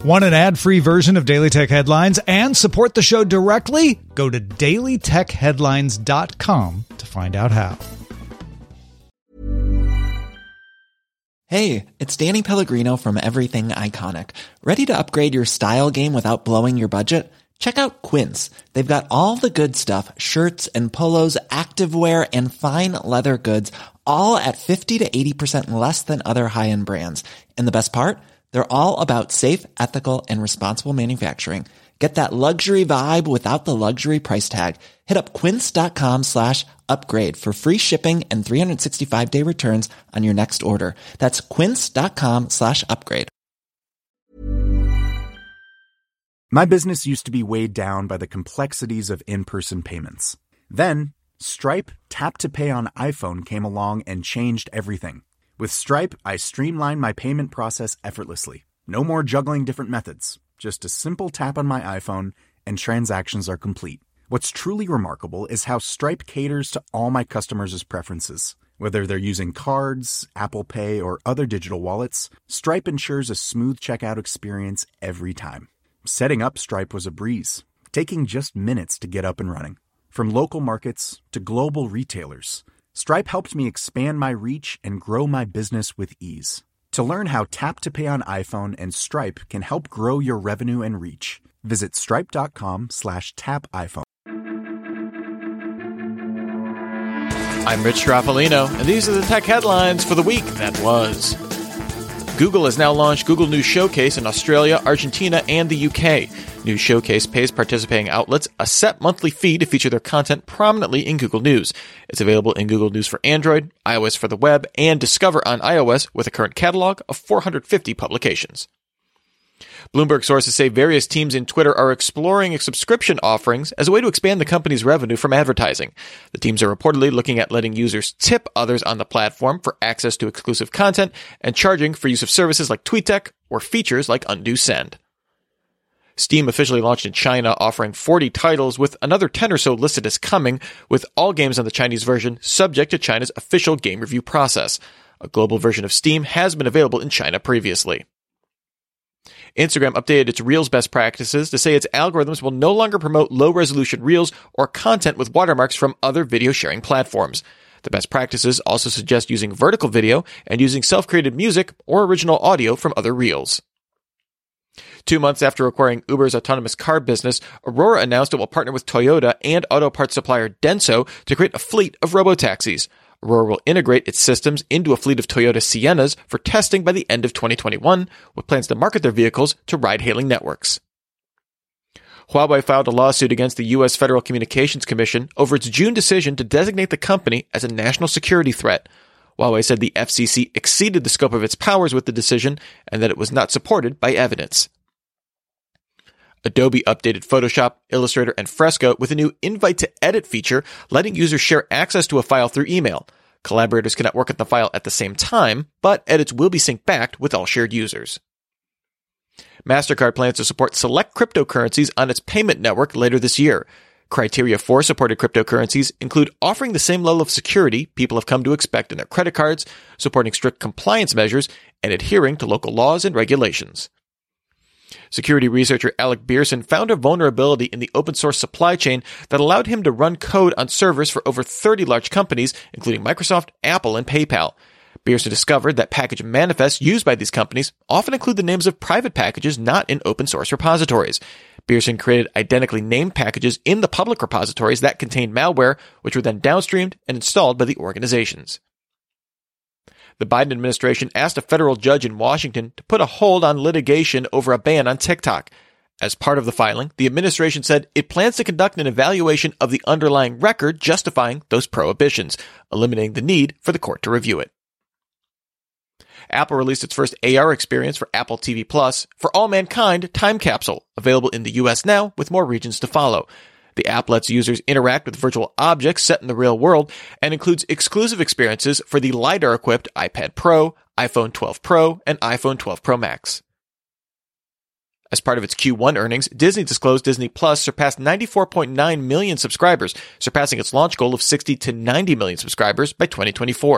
Want an ad-free version of Daily Tech Headlines and support the show directly? Go to dailytechheadlines.com to find out how. Hey, it's Danny Pellegrino from Everything Iconic. Ready to upgrade your style game without blowing your budget? Check out Quince. They've got all the good stuff, shirts and polos, activewear, and fine leather goods, all at 50 to 80% less than other high-end brands. And the best part? They're all about safe, ethical, and responsible manufacturing. Get that luxury vibe without the luxury price tag. Hit up quince.com/upgrade for free shipping and 365-day returns on your next order. That's quince.com/upgrade. My business used to be weighed down by the complexities of in-person payments. Then, Stripe Tap to Pay on iPhone came along and changed everything. With Stripe, I streamlined my payment process effortlessly. No more juggling different methods. Just a simple tap on my iPhone and transactions are complete. What's truly remarkable is how Stripe caters to all my customers' preferences. Whether they're using cards, Apple Pay, or other digital wallets, Stripe ensures a smooth checkout experience every time. Setting up Stripe was a breeze, taking just minutes to get up and running. From local markets to global retailers, Stripe helped me expand my reach and grow my business with ease. To learn how Tap to Pay on iPhone and Stripe can help grow your revenue and reach, visit stripe.com/tapiphone. I'm Rich Straffolino, and these are the tech headlines for the week that was. Google has now launched Google News Showcase in Australia, Argentina, and the UK. News Showcase pays participating outlets a set monthly fee to feature their content prominently in Google News. It's available in Google News for Android, iOS for the web, and Discover on iOS with a current catalog of 450 publications. Bloomberg sources say various teams in Twitter are exploring subscription offerings as a way to expand the company's revenue from advertising. The teams are reportedly looking at letting users tip others on the platform for access to exclusive content and charging for use of services like TweetDeck or features like Undo Send. Steam officially launched in China, offering 40 titles, with another 10 or so listed as coming, with all games on the Chinese version subject to China's official game review process. A global version of Steam has been available in China previously. Instagram updated its Reels best practices to say its algorithms will no longer promote low-resolution Reels or content with watermarks from other video sharing platforms. The best practices also suggest using vertical video and using self-created music or original audio from other Reels. 2 months after acquiring Uber's autonomous car business, Aurora announced it will partner with Toyota and auto parts supplier Denso to create a fleet of robotaxis. Aurora will integrate its systems into a fleet of Toyota Siennas for testing by the end of 2021, with plans to market their vehicles to ride-hailing networks. Huawei filed a lawsuit against the U.S. Federal Communications Commission over its June decision to designate the company as a national security threat. Huawei said the FCC exceeded the scope of its powers with the decision and that it was not supported by evidence. Adobe updated Photoshop, Illustrator, and Fresco with a new invite-to-edit feature, letting users share access to a file through email. Collaborators cannot work on the file at the same time, but edits will be synced back with all shared users. MasterCard plans to support select cryptocurrencies on its payment network later this year. Criteria for supported cryptocurrencies include offering the same level of security people have come to expect in their credit cards, supporting strict compliance measures, and adhering to local laws and regulations. Security researcher Alec Beerson found a vulnerability in the open-source supply chain that allowed him to run code on servers for over 30 large companies, including Microsoft, Apple, and PayPal. Beerson discovered that package manifests used by these companies often include the names of private packages not in open-source repositories. Beerson created identically named packages in the public repositories that contained malware, which were then downstreamed and installed by the organizations. The Biden administration asked a federal judge in Washington to put a hold on litigation over a ban on TikTok. As part of the filing, the administration said it plans to conduct an evaluation of the underlying record justifying those prohibitions, eliminating the need for the court to review it. Apple released its first AR experience for Apple TV Plus for All Mankind Time Capsule, available in the US now with more regions to follow. The app lets users interact with virtual objects set in the real world and includes exclusive experiences for the LiDAR-equipped iPad Pro, iPhone 12 Pro, and iPhone 12 Pro Max. As part of its Q1 earnings, Disney disclosed Disney Plus surpassed 94.9 million subscribers, surpassing its launch goal of 60 to 90 million subscribers by 2024.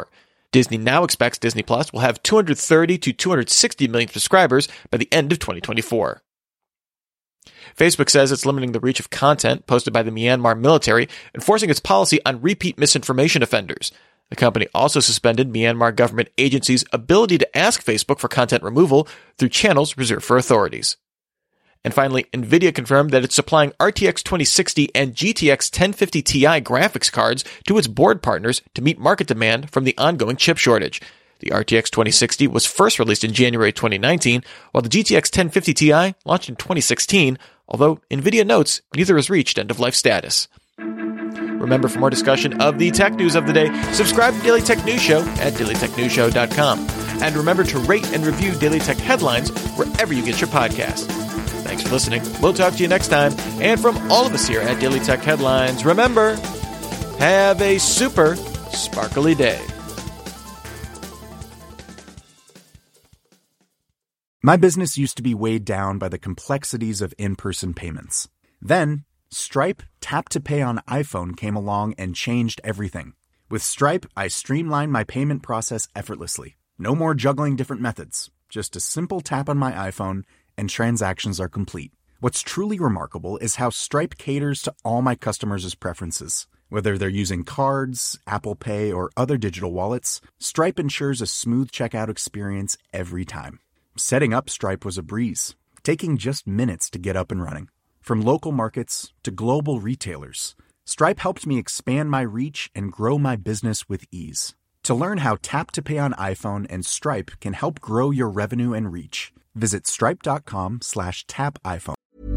Disney now expects Disney Plus will have 230 to 260 million subscribers by the end of 2024. Facebook says it's limiting the reach of content posted by the Myanmar military, enforcing its policy on repeat misinformation offenders. The company also suspended Myanmar government agencies' ability to ask Facebook for content removal through channels reserved for authorities. And finally, NVIDIA confirmed that it's supplying RTX 2060 and GTX 1050 Ti graphics cards to its board partners to meet market demand from the ongoing chip shortage. The RTX 2060 was first released in January 2019, while the GTX 1050 Ti launched in 2016, although NVIDIA notes neither has reached end-of-life status. Remember, for more discussion of the tech news of the day, subscribe to Daily Tech News Show at dailytechnewsshow.com. And remember to rate and review Daily Tech Headlines wherever you get your podcasts. Thanks for listening. We'll talk to you next time. And from all of us here at Daily Tech Headlines, remember, have a super sparkly day. My business used to be weighed down by the complexities of in-person payments. Then, Stripe Tap to Pay on iPhone came along and changed everything. With Stripe, I streamlined my payment process effortlessly. No more juggling different methods. Just a simple tap on my iPhone and transactions are complete. What's truly remarkable is how Stripe caters to all my customers' preferences. Whether they're using cards, Apple Pay, or other digital wallets, Stripe ensures a smooth checkout experience every time. Setting up Stripe was a breeze, taking just minutes to get up and running. From local markets to global retailers, Stripe helped me expand my reach and grow my business with ease. To learn how Tap to Pay on iPhone and Stripe can help grow your revenue and reach, visit stripe.com/tapiphone.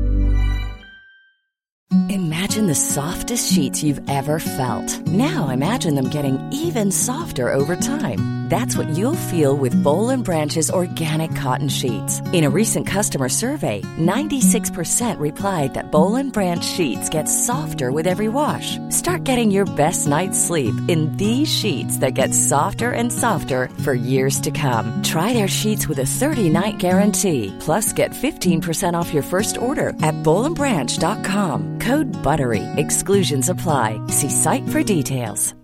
Imagine the softest sheets you've ever felt. Now imagine them getting even softer over time. That's what you'll feel with Boll & Branch's organic cotton sheets. In a recent customer survey, 96% replied that Boll & Branch sheets get softer with every wash. Start getting your best night's sleep in these sheets that get softer and softer for years to come. Try their sheets with a 30-night guarantee. Plus, get 15% off your first order at bollandbranch.com. Code BUTTERY. Exclusions apply. See site for details.